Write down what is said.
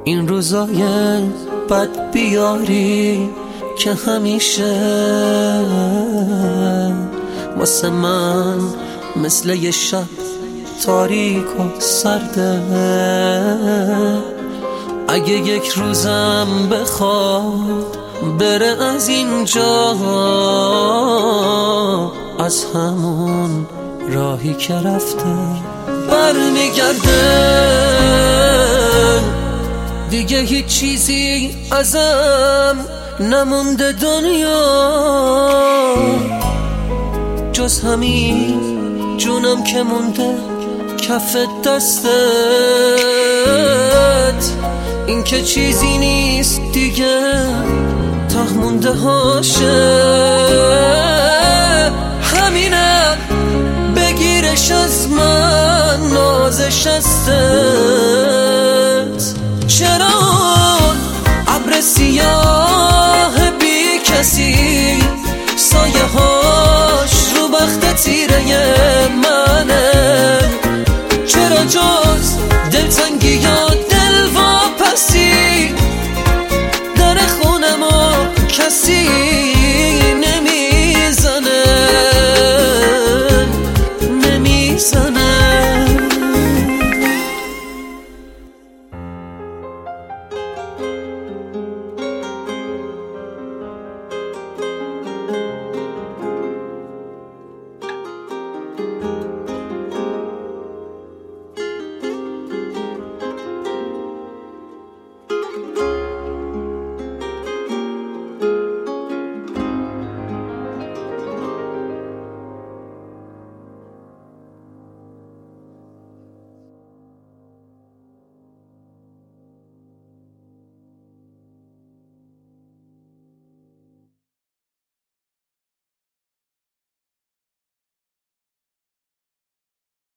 این روزای بد بیاری که همیشه واسه من مثل یه شب تاریک و سرده. اگه یک روزم بخواد بره از اینجا، از همون راهی که رفته برمیگرده. دیگه هیچ چیزی ازم نمونده دنیا، جز همین جونم که مونده کف دستت. این که چیزی نیست دیگه، ته مونده هاشه. همینم بگیرش از من، نازش هستت. چرا ابر سیاه بی کسی سایه هاش رو بخت تیره منه؟ چرا جز دلتنگی یا دل واپسی در خونمو کسی